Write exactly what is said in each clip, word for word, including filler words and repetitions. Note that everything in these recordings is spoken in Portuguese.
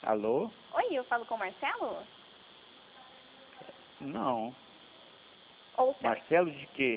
Alô? Oi, eu falo com o Marcelo? Não. Ou o Celso? Marcelo de quê?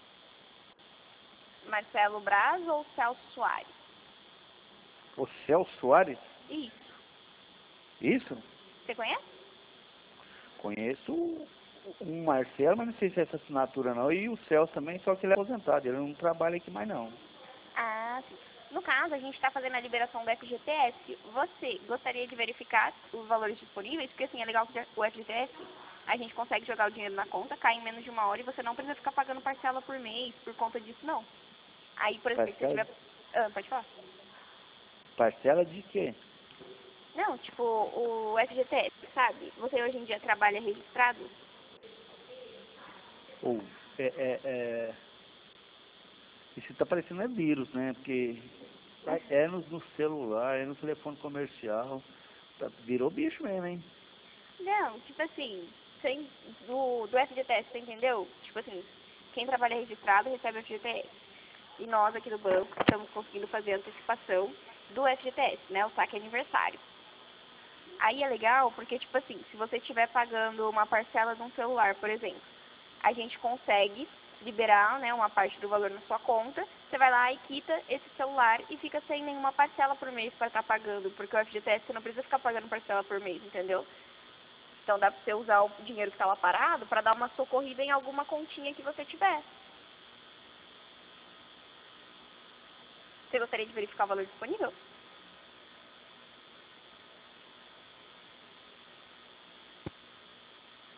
Marcelo Braz ou Celso Soares? O Celso Soares? Isso. Isso? Você conhece? Conheço o o Marcelo, mas não sei se é essa assinatura não. E o Celso também, só que ele é aposentado. Ele não trabalha aqui mais não. Ah, sim. No caso, a gente está fazendo a liberação do F G T S. Você gostaria de verificar os valores disponíveis? Porque assim, é legal que o F G T S, a gente consegue jogar o dinheiro na conta, cai em menos de uma hora e você não precisa ficar pagando parcela por mês por conta disso, não. Aí, por exemplo, se você Parcela, tiver... Ah, pode falar? parcela de quê? Não, tipo, o F G T S, sabe? Você hoje em dia trabalha registrado? Ou, é, é, é... Isso tá parecendo é vírus, né? Porque é, é no, no celular, é no telefone comercial. Tá- virou bicho mesmo, hein? Não, tipo assim, sem, do, do F G T S, você entendeu? Tipo assim, quem trabalha registrado recebe o F G T S. E nós aqui do banco estamos conseguindo fazer a antecipação do F G T S, né? O saque aniversário. Aí é legal porque, tipo assim, se você estiver pagando uma parcela de um celular, por exemplo, a gente consegue liberar, né, uma parte do valor na sua conta, você vai lá e quita esse celular e fica sem nenhuma parcela por mês para estar pagando, porque o F G T S você não precisa ficar pagando parcela por mês, entendeu? Então dá para você usar o dinheiro que está lá parado para dar uma socorrida em alguma continha que você tiver. Você gostaria de verificar o valor disponível?